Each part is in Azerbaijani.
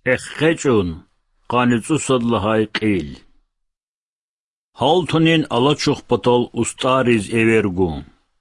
Ехқечун, қаницу садлахай қил. Халтунин алачух патол устариз эвергун.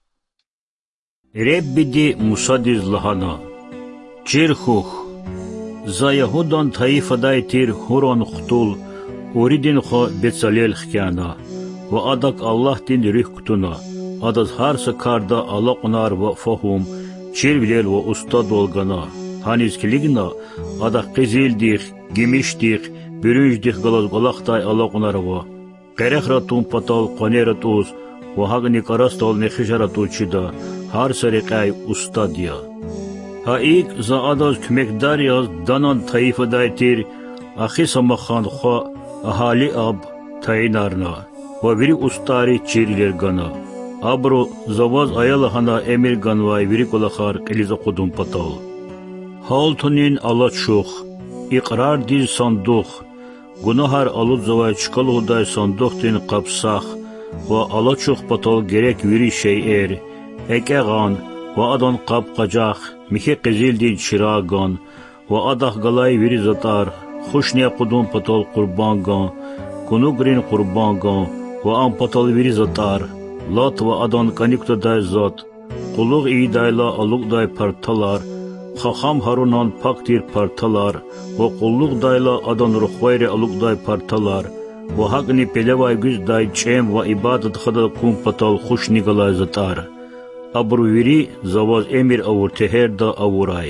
Реббиди мусадиз лахана. Чирхух. За Яхудан таифадай тир хурон хтул, уридин хо бецалел хкяна. Ва адак Аллах дин рихктуна. Адаз харса карда алакунар ва фахум, чирвлел ва устад волгана. Ханис килигна, адак қизилдих, гимиштих, бюрюждих галаз галахтай алакунарва. Керехратун патал қанератуз, ва хагни карастал нехишарату чида, харса рикай устадия. Хаик за адаз кмекдарияз данан таифадай тир, ахи самахан ха ахали аб таинарна. Вавири устари чирлергана. Абру заваз аялахана эмирганвай вирикулахар килиза кудум патал. Халтунин алачух, иqrar диз сандух, гунахар алудзавай чкалудай сандухтин қапсах, ва алачух патал герек вири шейер, экеган, ва адан қап қажах, михи қизилдин чираган, ва адах галай вири затар, хушния кудум патал курбанган, гунугрин курбанган, ва ам патал вири затар, лат ва адан каникта дай зат, кулуг идайла алуг дай парталар, Хахам Харунан пактир парталар, ва куллуг дайла адан рухвайре алуг дай парталар, ва хагни пелевай гуз дай чем ва ибадат хада кум патал хушни галай затар. Абрувири заваз эмир авур техерда авурай.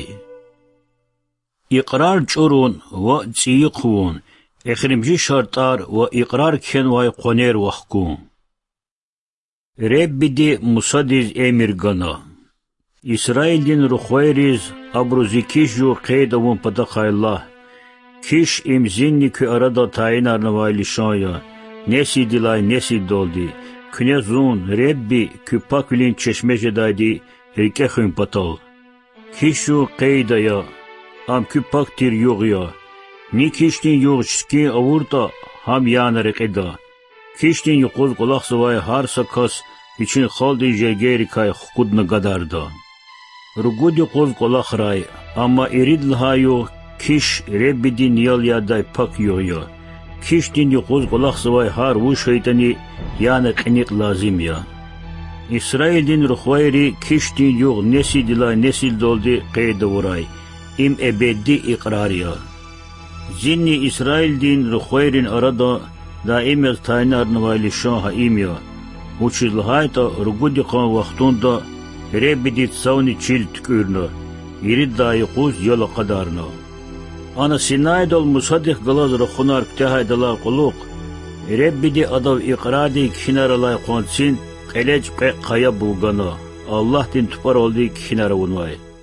Иqrar чурун ва цииқвун, эхримжи шартар ва иqrar кен вай қонер вахкун. Реббиди мусадиз эмир гана. Исраилдин рухвайриз абрузи кишжу қейдавун падахайла. Киш имзинни ку арада таинарнавай лишая. Неси дилай неси долди. Князун ребби ку паквилин чешмеже дайди рикехун патал. Кишжу қейдая. Ам ку пактир югя. Ни киштин югчски авурта хам яна рикеда. Киштин юқуз гулахсавай харса кас ичин халди жегери кай хукудна гадарда. Ругуди қоз қолахрай, ама иридлхайо киш реббидин ял ядай пак йоя. Киш динди қоз қолахсавай хар вушайтани яна қиниқ лазим я. Исраилдин рухвайри киш дин юг неси дилай несил долди қейда вурай. Им эбедди иqrarия. Зинни Исраилдин рухвайрин арада даимез тайнарнавай лишан хаимя. Учизлхайта ругуди қан вақтунда Реббидит сауни чил ткурна, иридда юқуз йола qadarna. Ана синайдал мусадих галаз рахунар ктахайдала quluq, Реббиди адав иqraди кхинаралай qonsin, qelej qe qaya bulgana, Allah din tupar oldi kхинара унвай.